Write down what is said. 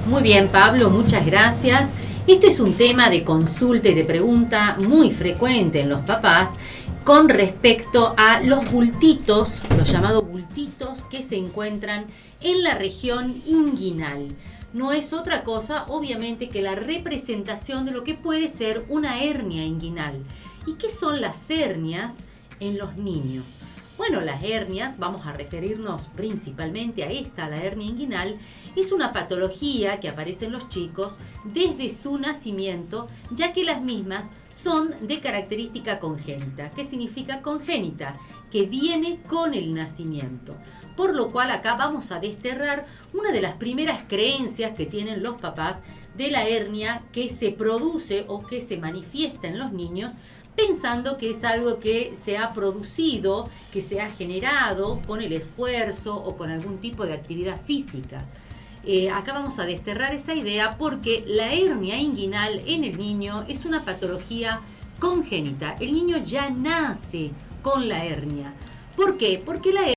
Muy bien, Pablo, muchas gracias. Esto es un tema de consulta y de pregunta muy frecuente en los papás con respecto a los bultitos, los llamados bultitos que se encuentran en la región inguinal. No es otra cosa, obviamente, que la representación de lo que puede ser una hernia inguinal. ¿Y qué son las hernias en los niños? Bueno, las hernias, vamos a referirnos principalmente a esta, la hernia inguinal, es una patología que aparece en los chicos desde su nacimiento, ya que las mismas son de característica congénita. ¿Qué significa congénita? Que viene con el nacimiento. Por lo cual acá vamos a desterrar una de las primeras creencias que tienen los papás de la hernia que se produce o que se manifiesta en los niños, pensando que es algo que se ha producido, que se ha generado con el esfuerzo o con algún tipo de actividad física. Acá vamos a desterrar esa idea porque la hernia inguinal en el niño es una patología congénita. El niño ya nace con la hernia. ¿Por qué? Porque la